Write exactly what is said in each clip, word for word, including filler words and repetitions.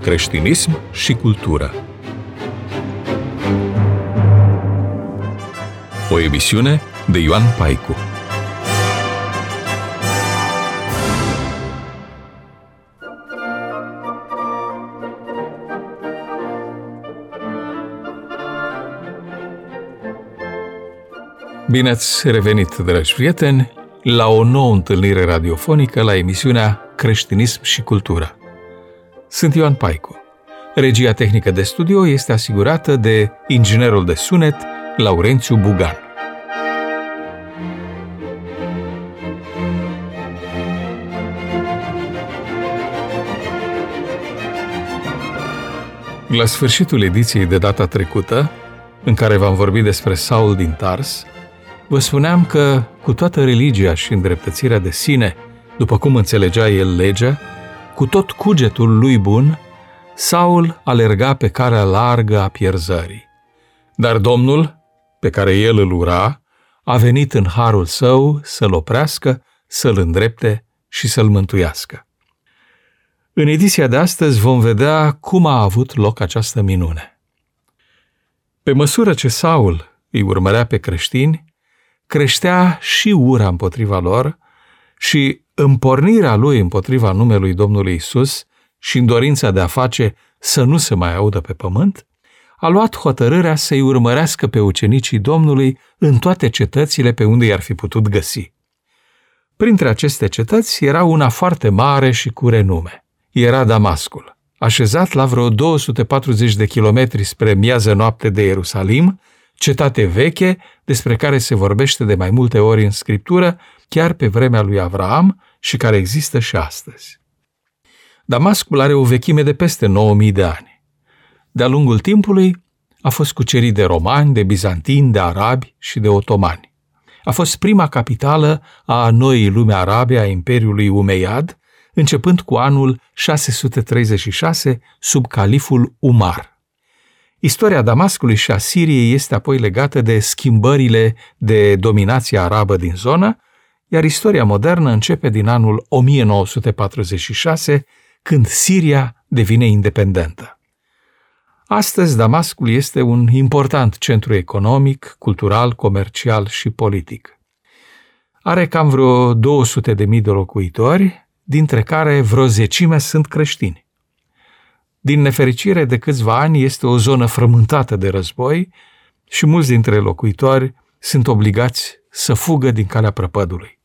creștinism și cultură. O emisiune de Ioan Paicu. Bine ați revenit, dragi prieteni, la o nouă întâlnire radiofonică la emisiunea Creștinism și cultură. Sunt Ioan Paicu. Regia tehnică de studio este asigurată de inginerul de sunet Laurențiu Bugan. La sfârșitul ediției de data trecută, în care v-am vorbit despre Saul din Tars, vă spuneam că, cu toată religia și îndreptățirea de sine, după cum înțelegea el legea, cu tot cugetul lui bun, Saul alerga pe calea largă a pierzării. Dar Domnul, pe care el îl ura, a venit în harul său să-l oprească, să-l îndrepte și să-l mântuiască. În ediția de astăzi vom vedea cum a avut loc această minune. Pe măsură ce Saul îi urmărea pe creștini, creștea și ura împotriva lor și în pornirea lui împotriva numelui Domnului Isus și în dorința de a face să nu se mai audă pe pământ, a luat hotărârea să-i urmărească pe ucenicii Domnului în toate cetățile pe unde i-ar fi putut găsi. Printre aceste cetăți era una foarte mare și cu renume. Era Damascul, așezat la vreo două sute patruzeci de kilometri spre miază noapte de Ierusalim, cetate veche despre care se vorbește de mai multe ori în Scriptură, chiar pe vremea lui Avraam și care există și astăzi. Damascul are o vechime de peste nouă mii de ani. De-a lungul timpului a fost cucerit de romani, de bizantini, de arabi și de otomani. A fost prima capitală a noii lume arabe a Imperiului Umeiad, începând cu anul șase sute treizeci și șase sub califul Umar. Istoria Damascului și a Siriei este apoi legată de schimbările de dominație arabă din zonă, iar istoria modernă începe din anul o mie nouă sute patruzeci și șase, când Siria devine independentă. Astăzi, Damascul este un important centru economic, cultural, comercial și politic. Are cam vreo două sute de mii de locuitori, dintre care vreo zecime sunt creștini. Din nefericire, de câțiva ani este o zonă frământată de război și mulți dintre locuitori sunt obligați să fugă din calea prăpădului.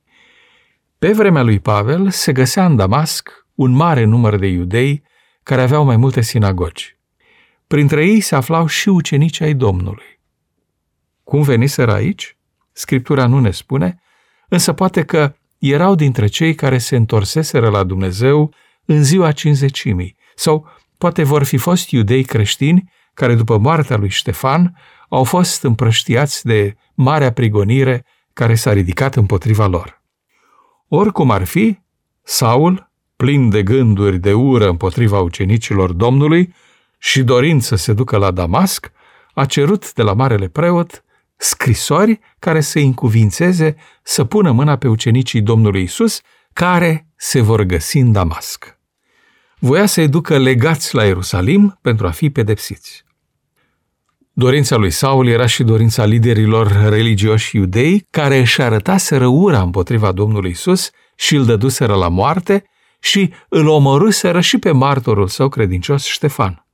Pe vremea lui Pavel se găsea în Damasc un mare număr de iudei care aveau mai multe sinagogi. Printre ei se aflau și ucenicii ai Domnului. Cum veniseră aici? Scriptura nu ne spune, însă poate că erau dintre cei care se întorseseră la Dumnezeu în ziua Cincizecimii, sau poate vor fi fost iudei creștini care după moartea lui Ștefan au fost împrăștiați de marea prigonire care s-a ridicat împotriva lor. Oricum ar fi, Saul, plin de gânduri de ură împotriva ucenicilor Domnului și dorind să se ducă la Damasc, a cerut de la marele preot scrisori care să încuvințeze să pună mâna pe ucenicii Domnului Isus, care se vor găsi în Damasc. Voia să-i ducă legați la Ierusalim pentru a fi pedepsiți. Dorința lui Saul era și dorința liderilor religioși iudei, care își arătaseră ura împotriva Domnului Isus și îl dăduseră la moarte și îl omorâseră și pe martorul său credincios Ștefan.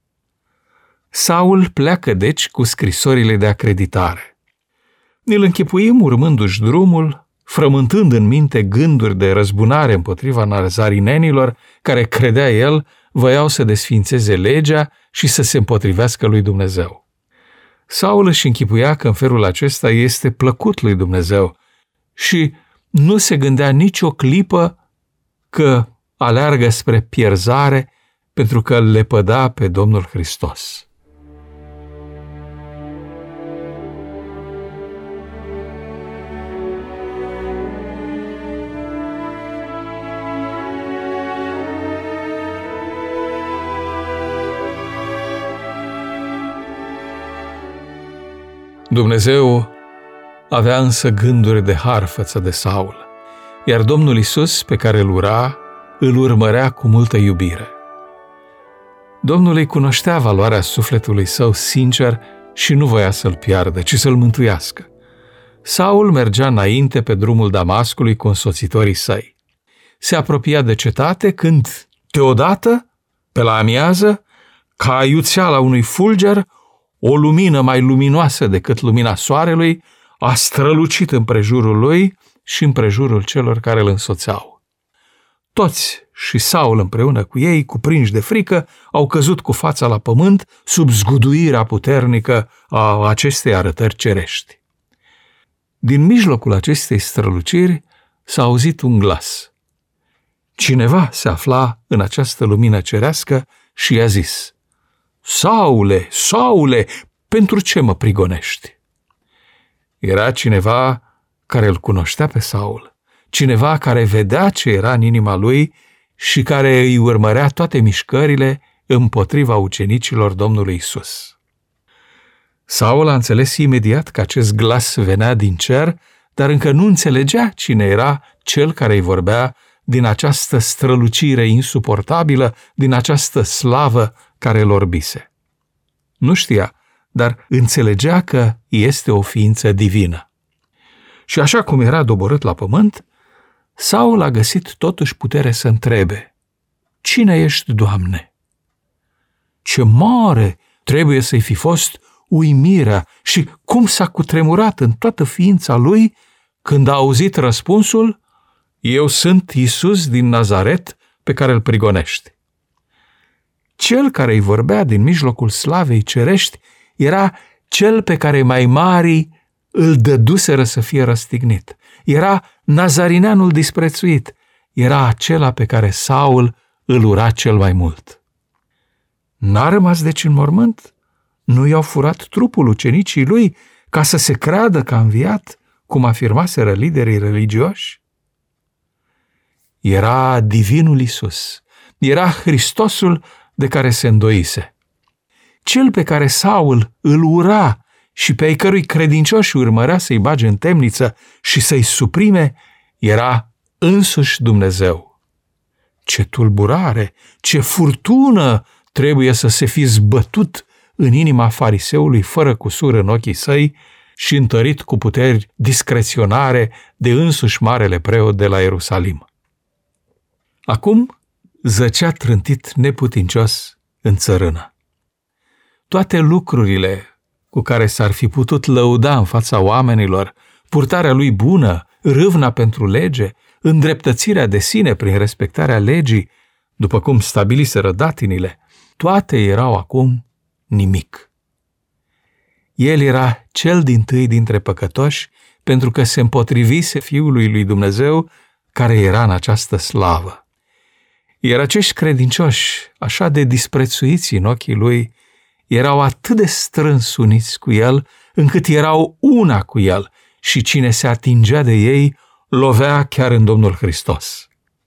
Saul pleacă deci cu scrisorile de acreditare. Ne-l închipuim urmându-și drumul, frământând în minte gânduri de răzbunare împotriva nazarinenilor, care, credea el, voiau să desființeze legea și să se împotrivească lui Dumnezeu. Saul își închipuia că în felul acesta este plăcut lui Dumnezeu și nu se gândea nicio clipă că aleargă spre pierzare pentru că îl lepăda pe Domnul Hristos. Dumnezeu avea însă gânduri de har față de Saul, iar Domnul Isus, pe care îl ura, îl urmărea cu multă iubire. Domnul îi cunoștea valoarea sufletului său sincer și nu voia să-l piardă, ci să-l mântuiască. Saul mergea înainte pe drumul Damascului cu însoțitorii săi. Se apropia de cetate când, deodată, pe la amiază, ca iuțeala unui fulger, o lumină mai luminoasă decât lumina soarelui a strălucit împrejurul lui și împrejurul celor care îl însoțeau. Toți și Saul împreună cu ei, cuprinși de frică, au căzut cu fața la pământ sub zguduirea puternică a acestei arătări cerești. Din mijlocul acestei străluciri s-a auzit un glas. Cineva se afla în această lumină cerească și i-a zis: Saule, Saule, pentru ce mă prigonești? Era cineva care îl cunoștea pe Saul, cineva care vedea ce era în inima lui și care îi urmărea toate mișcările împotriva ucenicilor Domnului Isus. Saul a înțeles imediat că acest glas venea din cer, dar încă nu înțelegea cine era cel care îi vorbea din această strălucire insuportabilă, din această slavă care îl orbise. Nu știa, dar înțelegea că este o ființă divină. Și așa cum era doborât la pământ, Saul a găsit totuși putere să întrebe: Cine ești, Doamne? Ce mare trebuie să-i fi fost uimirea și cum s-a cutremurat în toată ființa lui când a auzit răspunsul: Eu sunt Iisus din Nazaret pe care îl prigonești. Cel care îi vorbea din mijlocul slavei cerești era cel pe care mai marii îl dăduseră să fie răstignit. Era nazarineanul disprețuit. Era acela pe care Saul îl ura cel mai mult. N-a rămas deci în mormânt? Nu i-au furat trupul ucenicii lui ca să se creadă că a înviat, cum afirmaseră liderii religioși? Era divinul Iisus. Era Hristosul de care se îndoise. Cel pe care Saul îl ura și pe ai cărui credincioși urmărea să-i bage în temniță și să-i suprime, era însuși Dumnezeu. Ce tulburare, ce furtună trebuie să se fi zbătut în inima fariseului fără cusur în ochii săi și întărit cu puteri discreționare de însuși marele preot de la Ierusalim. Acum zăcea trântit neputincios în țărână. Toate lucrurile cu care s-ar fi putut lăuda în fața oamenilor, purtarea lui bună, râvna pentru lege, îndreptățirea de sine prin respectarea legii, după cum stabiliseră datinile, toate erau acum nimic. El era cel dintâi dintre păcătoși pentru că se împotrivise Fiului lui Dumnezeu care era în această slavă. Iar acești credincioși, așa de disprețuiți în ochii lui, erau atât de strâns uniți cu el, încât erau una cu el și cine se atingea de ei lovea chiar în Domnul Hristos.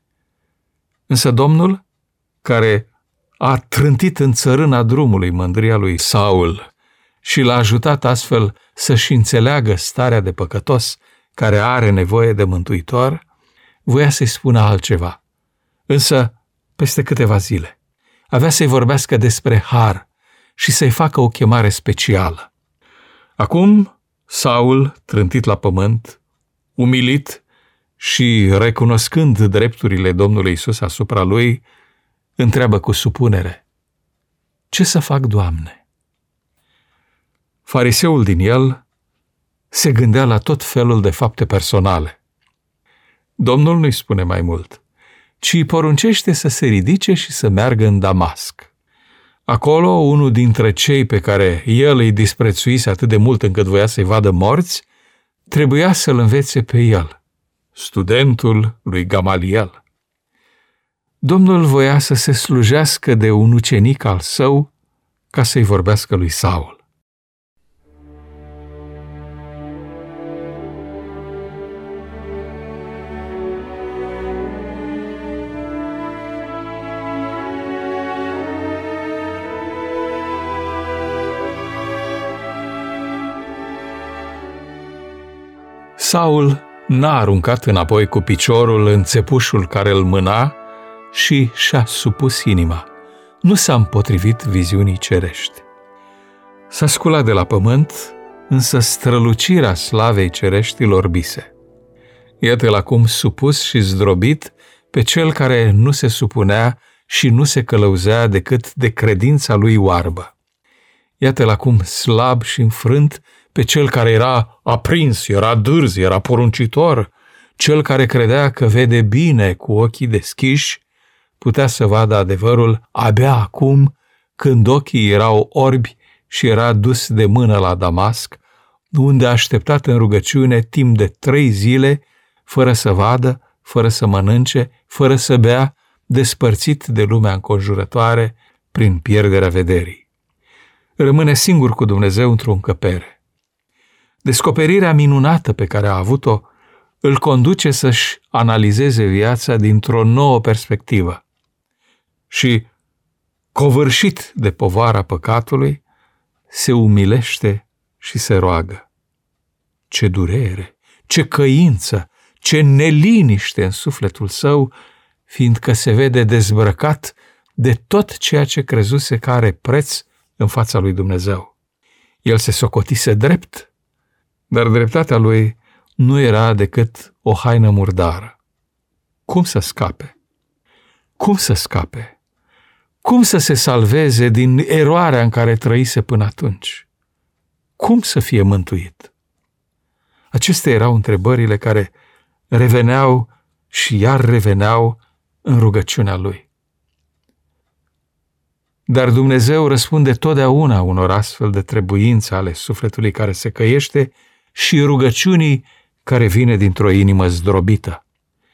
Însă Domnul, care a trântit în țărâna drumului mândria lui Saul și l-a ajutat astfel să-și înțeleagă starea de păcătos care are nevoie de mântuitor, voia să-i spună altceva. Însă, peste câteva zile, avea să-i vorbească despre har și să-i facă o chemare specială. Acum, Saul, trântit la pământ, umilit și recunoscând drepturile Domnului Iisus asupra lui, întreabă cu supunere: Ce să fac, Doamne? Fariseul din el se gândea la tot felul de fapte personale. Domnul nu-i spune mai mult, ci îi poruncește să se ridice și să meargă în Damasc. Acolo, unul dintre cei pe care el îi disprețuise atât de mult încât voia să-i vadă morți, trebuia să-l învețe pe el, studentul lui Gamaliel. Domnul voia să se slujească de un ucenic al său ca să-i vorbească lui Saul. Saul n-a aruncat înapoi cu piciorul în țepușul care îl mâna și și-a supus inima. nu s-a împotrivit viziunii cerești. S-a sculat de la pământ, însă strălucirea slavei cerești îl orbise. Iată-l acum supus și zdrobit pe cel care nu se supunea și nu se călăuzea decât de credința lui oarbă. Iată-l acum slab și înfrânt pe cel care era aprins, era dârz, era poruncitor, cel care credea că vede bine cu ochii deschiși, putea să vadă adevărul abia acum, când ochii erau orbi și era dus de mână la Damasc, unde a așteptat în rugăciune timp de trei zile, fără să vadă, fără să mănânce, fără să bea, despărțit de lumea înconjurătoare prin pierderea vederii. Rămâne singur cu Dumnezeu într-o încăpere. Descoperirea minunată pe care a avut-o îl conduce să-și analizeze viața dintr-o nouă perspectivă și, covârșit de povara păcatului, se umilește și se roagă. Ce durere, ce căință, ce neliniște în sufletul său, fiindcă se vede dezbrăcat de tot ceea ce crezuse că are preț în fața lui Dumnezeu. El se socotise drept, dar dreptatea lui nu era decât o haină murdară. Cum să scape? Cum să scape? Cum să se salveze din eroarea în care trăise până atunci? Cum să fie mântuit? Acestea erau întrebările care reveneau și iar reveneau în rugăciunea lui. Dar Dumnezeu răspunde totdeauna unor astfel de trebuințe ale sufletului care se căiește și rugăciunii care vine dintr-o inimă zdrobită.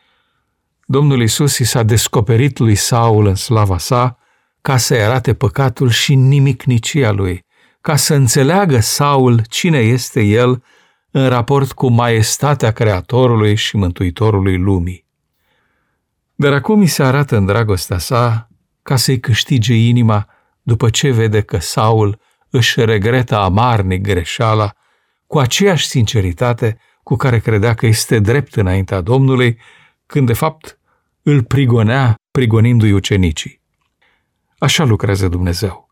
Domnul Iisus i s-a descoperit lui Saul în slava sa ca să-i arate păcatul și nimicnicia lui, ca să înțeleagă Saul cine este el în raport cu maestatea Creatorului și Mântuitorului lumii. Dar acum îi se arată în dragostea sa ca să-i câștige inima după ce vede că Saul își regretă amarnic greșeala cu aceeași sinceritate cu care credea că este drept înaintea Domnului, când de fapt îl prigonea prigonindu-i ucenicii. Așa lucrează Dumnezeu.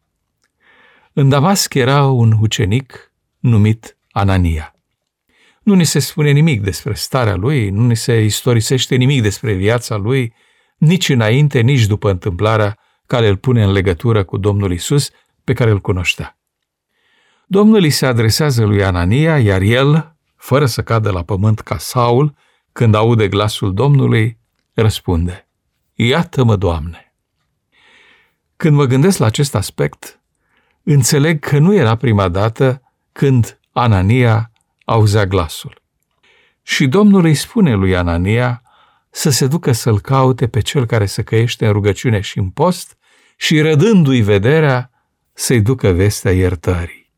În Damasc era un ucenic numit Anania. Nu ni se spune nimic despre starea lui, nu ni se istorisește nimic despre viața lui, nici înainte, nici după întâmplarea care îl pune în legătură cu Domnul Iisus, pe care îl cunoștea. Domnul îi se adresează lui Anania, iar el, fără să cadă la pământ ca Saul, când aude glasul Domnului, răspunde: Iată-mă, Doamne! Când mă gândesc la acest aspect, înțeleg că nu era prima dată când Anania auzea glasul. Și Domnul îi spune lui Anania să se ducă să-l caute pe cel care se căiește în rugăciune și în post și, rădându-i vederea, să-i ducă vestea iertării.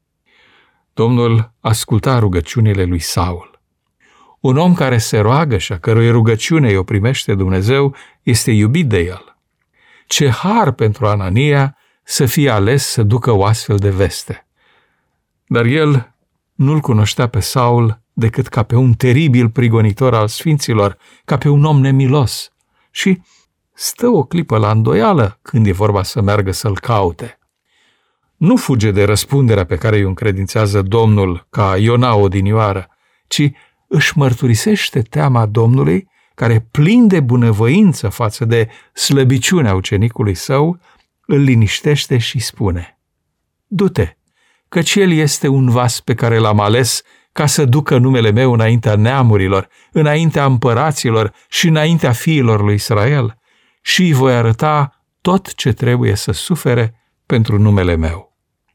Domnul asculta rugăciunile lui Saul. Un om care se roagă și a cărui rugăciune o primește Dumnezeu este iubit de el. Ce har pentru Anania să fie ales să ducă o astfel de veste. Dar el nu-l cunoștea pe Saul decât ca pe un teribil prigonitor al sfinților, ca pe un om nemilos. Și stă o clipă la îndoială când e vorba să meargă să-l caute. Nu fuge de răspunderea pe care îi încredințează Domnul ca Iona odinioară, ci își mărturisește teama Domnului, care, plin de bunăvoință față de slăbiciunea ucenicului său, îl liniștește și spune: Du-te, căci el este un vas pe care l-am ales ca să ducă numele meu înaintea neamurilor, înaintea împăraților și înaintea fiilor lui Israel, și îi voi arăta tot ce trebuie să sufere pentru numele meu.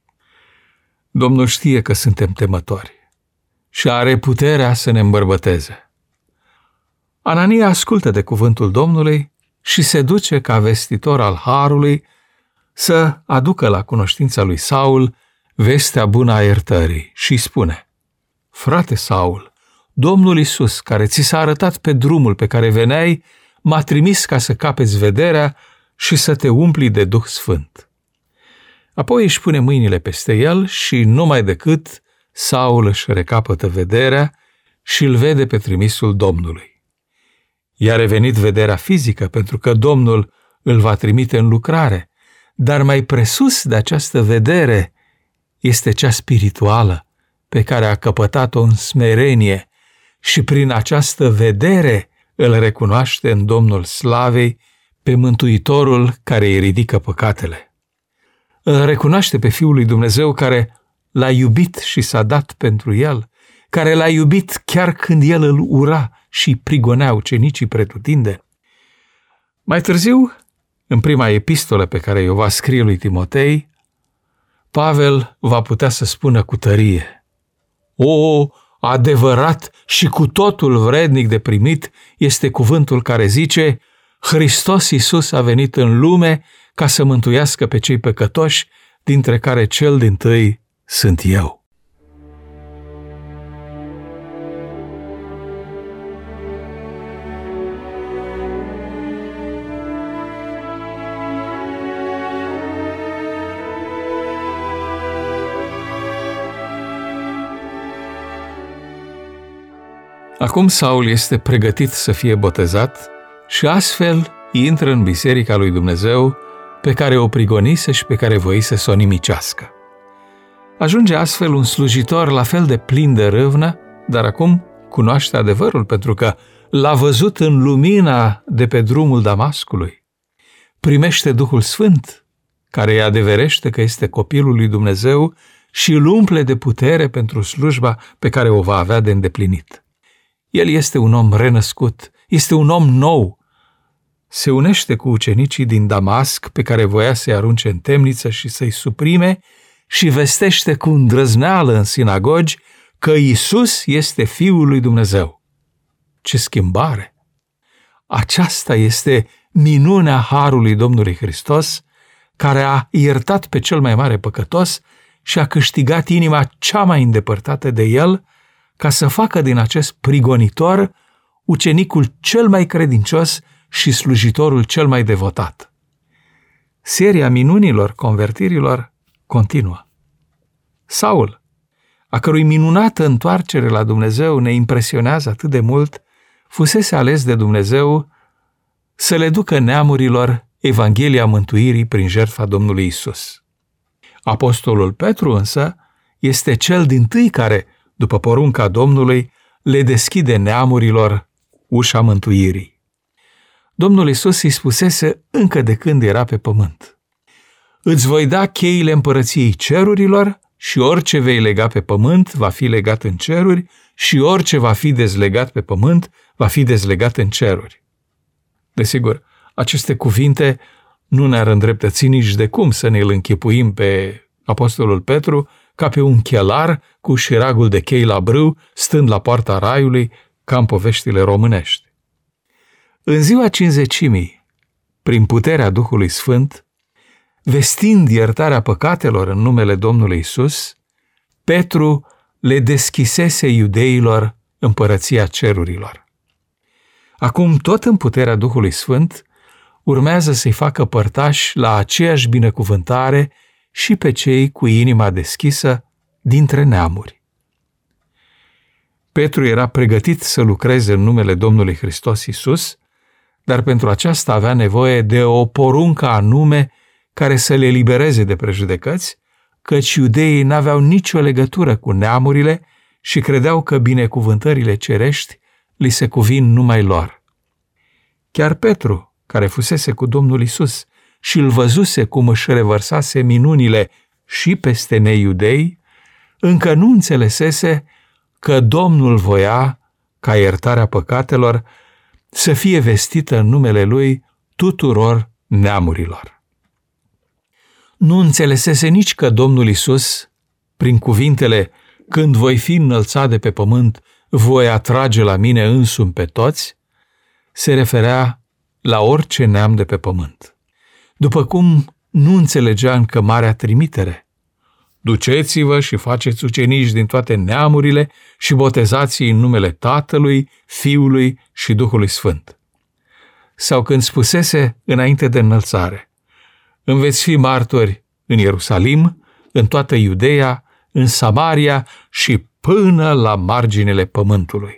Domnul știe că suntem temători și are puterea să ne îmbărbăteze. Anania ascultă de cuvântul Domnului și se duce ca vestitor al harului să aducă la cunoștința lui Saul vestea bună a iertării și spune: Frate Saul, Domnul Iisus, care ți s-a arătat pe drumul pe care veneai, m-a trimis ca să capeți vederea și să te umpli de Duh Sfânt. Apoi își pune mâinile peste el și numai decât Saul își recapătă vederea și îl vede pe trimisul Domnului. I-a revenit vederea fizică pentru că Domnul îl va trimite în lucrare, dar mai presus de această vedere este cea spirituală pe care a căpătat-o în smerenie și prin această vedere îl recunoaște în Domnul Slavei pe Mântuitorul care îi ridică păcatele. Îl recunoaște pe Fiul lui Dumnezeu care l-a iubit și s-a dat pentru el, care l-a iubit chiar când el îl ura și prigonea ucenicii pretutindeni. Mai târziu, în prima epistolă pe care o va scrie lui Timotei, Pavel va putea să spună cu tărie: O, adevărat și cu totul vrednic de primit este cuvântul care zice: Hristos Iisus a venit în lume ca să mântuiască pe cei păcătoși, dintre care cel dintâi sunt eu. Acum Saul este pregătit să fie botezat și astfel intră în biserica lui Dumnezeu pe care o prigonise și pe care voise să o nimicească. Ajunge astfel un slujitor la fel de plin de râvnă, dar acum cunoaște adevărul pentru că l-a văzut în lumina de pe drumul Damascului. Primește Duhul Sfânt, care îi adeverește că este copilul lui Dumnezeu și îl umple de putere pentru slujba pe care o va avea de îndeplinit. El este un om renăscut, este un om nou. Se unește cu ucenicii din Damasc pe care voia să-i arunce în temniță și să-i suprime și vestește cu îndrăzneală în sinagogi că Iisus este Fiul lui Dumnezeu. Ce schimbare! Aceasta este minunea harului Domnului Hristos, care a iertat pe cel mai mare păcătos și a câștigat inima cea mai îndepărtată de el, ca să facă din acest prigonitor ucenicul cel mai credincios și slujitorul cel mai devotat. Seria minunilor convertirilor continuă. Saul, a cărui minunată întoarcere la Dumnezeu ne impresionează atât de mult, fusese ales de Dumnezeu să le ducă neamurilor Evanghelia mântuirii prin jertfa Domnului Isus. Apostolul Petru însă este cel dintâi care, după porunca Domnului, le deschide neamurilor ușa mântuirii. Domnul Iisus îi spusese încă de când era pe pământ: Îți voi da cheile împărăției cerurilor și orice vei lega pe pământ va fi legat în ceruri și orice va fi dezlegat pe pământ va fi dezlegat în ceruri. Desigur, aceste cuvinte nu ne-ar îndreptăți nici de cum să ne-l închipuim pe apostolul Petru ca pe un chelar cu șiragul de chei la brâu, stând la poarta raiului, ca în poveștile românești. În ziua cincizecimii, prin puterea Duhului Sfânt, vestind iertarea păcatelor în numele Domnului Isus, Petru le deschisese iudeilor împărăția cerurilor. Acum, tot în puterea Duhului Sfânt, urmează să-i facă părtași la aceeași binecuvântare și pe cei cu inima deschisă dintre neamuri. Petru era pregătit să lucreze în numele Domnului Hristos Iisus, dar pentru aceasta avea nevoie de o poruncă anume care să le elibereze de prejudecăți, căci iudeii n-aveau nicio legătură cu neamurile și credeau că binecuvântările cerești li se cuvin numai lor. Chiar Petru, care fusese cu Domnul Iisus și îl văzuse cum își revărsase minunile și peste neiudei, încă nu înțelesese că Domnul voia ca iertarea păcatelor să fie vestită în numele Lui tuturor neamurilor. Nu înțelesese nici că Domnul Iisus, prin cuvintele "Când voi fi înălțat de pe pământ, voi atrage la mine însumi pe toți", se referea la orice neam de pe pământ. După cum nu înțelegea încă marea trimitere: "Duceți-vă și faceți ucenici din toate neamurile și botezați-i în numele Tatălui, Fiului și Duhului Sfânt." Sau când spusese înainte de înălțare: "Îmi veți fi martori în Ierusalim, în toată Iudeea, în Samaria și până la marginile pământului."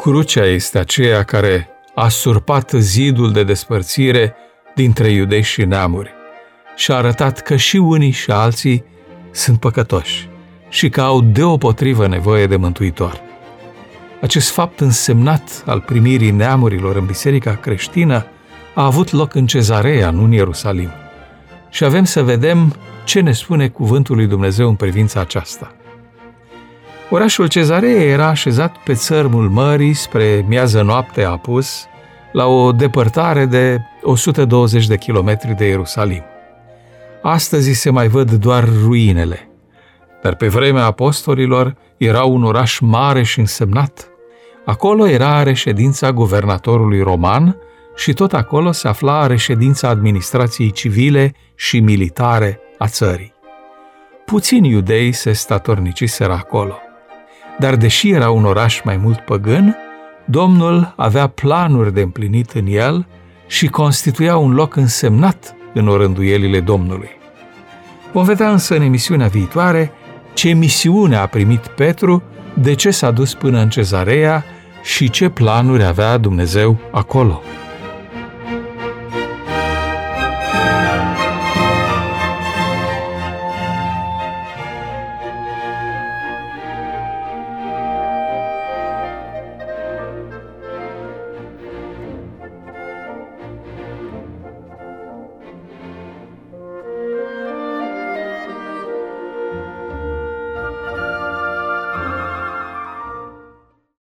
Crucea este aceea care a surpat zidul de despărțire dintre iudei și neamuri și a arătat că și unii și alții sunt păcătoși și că au deopotrivă nevoie de mântuitor. Acest fapt însemnat al primirii neamurilor în biserica creștină a avut loc în Cezarea, nu în Ierusalim. Și avem să vedem ce ne spune cuvântul lui Dumnezeu în privința aceasta. Orașul Cezarea era așezat pe țărmul mării spre miază noapte apus, la o depărtare de o sută douăzeci de kilometri de Ierusalim. Astăzi se mai văd doar ruinele, dar pe vremea apostolilor era un oraș mare și însemnat. Acolo era reședința guvernatorului roman și tot acolo se afla reședința administrației civile și militare a țării. Puțini iudei se statorniciseră acolo, dar deși era un oraș mai mult păgân, Domnul avea planuri de împlinit în el și constituia un loc însemnat în orânduielile Domnului. Vom vedea însă în emisiunea viitoare ce misiune a primit Petru, de ce s-a dus până în Cezarea și ce planuri avea Dumnezeu acolo.